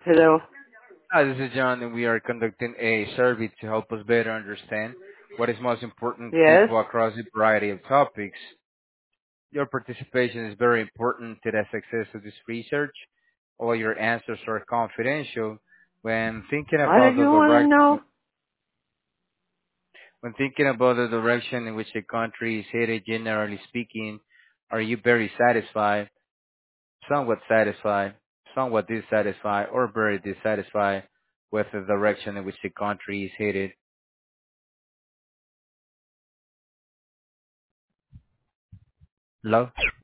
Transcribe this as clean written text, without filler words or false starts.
Hello. Hi, this is John, and we are conducting a survey to help us better understand what is most important to Yes. people across a variety of topics. Your participation is very important to the success of this research. All your answers are confidential. When thinking What do about the you want to know? direction, when thinking about the direction in which the country is headed, generally speaking, are you very satisfied, somewhat satisfied, somewhat dissatisfied, or very dissatisfied with the direction in which the country is headed? Hello?